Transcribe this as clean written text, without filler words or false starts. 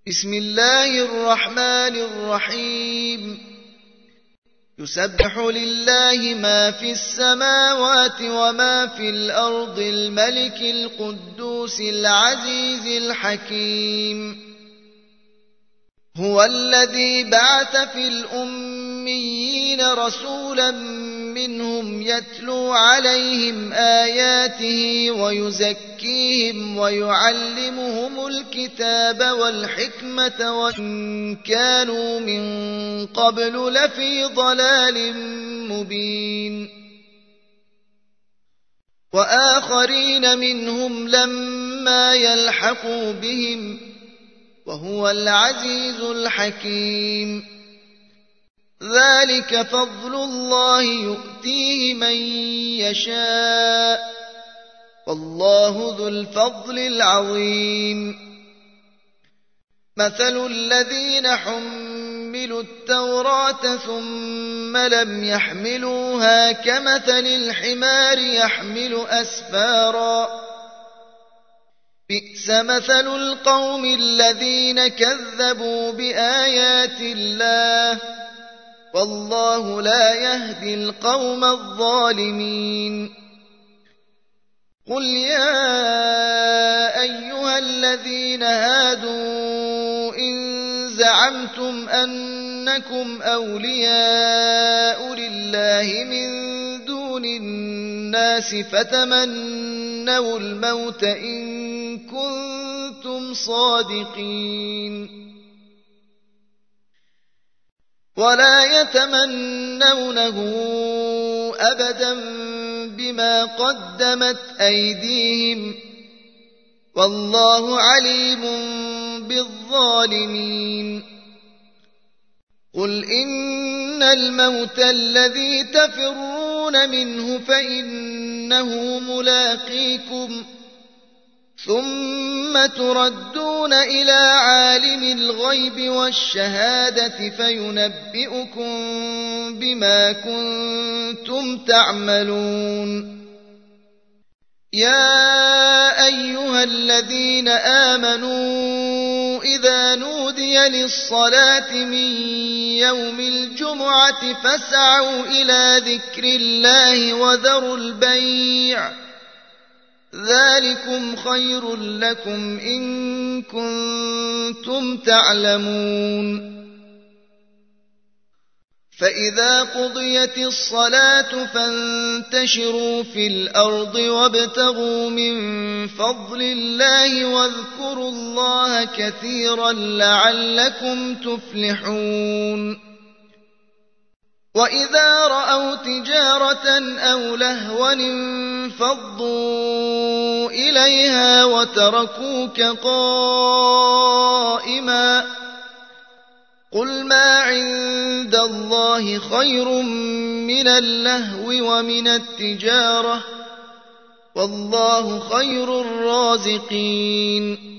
بسم الله الرحمن الرحيم يسبح لله ما في السماوات وما في الأرض الملك القدوس العزيز الحكيم هو الذي بعث في الأميين رسولا منهم يتلو عليهم آياته ويزكيهم ويعلمهم الكتاب والحكمة وإن كانوا من قبل لفي ضلال مبين وآخرين منهم لما يلحقوا بهم وهو العزيز الحكيم ذلك فضل الله يؤتيه من يشاء والله ذو الفضل العظيم مثل الذين حملوا التوراة ثم لم يحملوها كمثل الحمار يحمل أسفارا بئس مثل القوم الذين كذبوا بآيات الله والله لا يهدي القوم الظالمين قل يا أيها الذين هادوا إن زعمتم أنكم أولياء لله من دون الناس فتمنوا الموت إن كنتم صادقين ولا يتمنونه أبدا بما قدمت أيديهم والله عليم بالظالمين قل إن الموت الذي تفرون منه فإنه ملاقيكم ثم تردون إلى عالم الغيب والشهادة فينبئكم بما كنتم تعملون يا أيها الذين آمنوا إذا نودي للصلاة من يوم الجمعة فاسعوا إلى ذكر الله وذروا البيع ذلكم خير لكم إن كنتم تعلمون فإذا قضيت الصلاة فانتشروا في الأرض وابتغوا من فضل الله واذكروا الله كثيرا لعلكم تفلحون وإذا رأوا تجارة أو لهوا انفضوا إليها وتركوك قائما قل ما عند الله خير من اللهو ومن التجارة والله خير الرازقين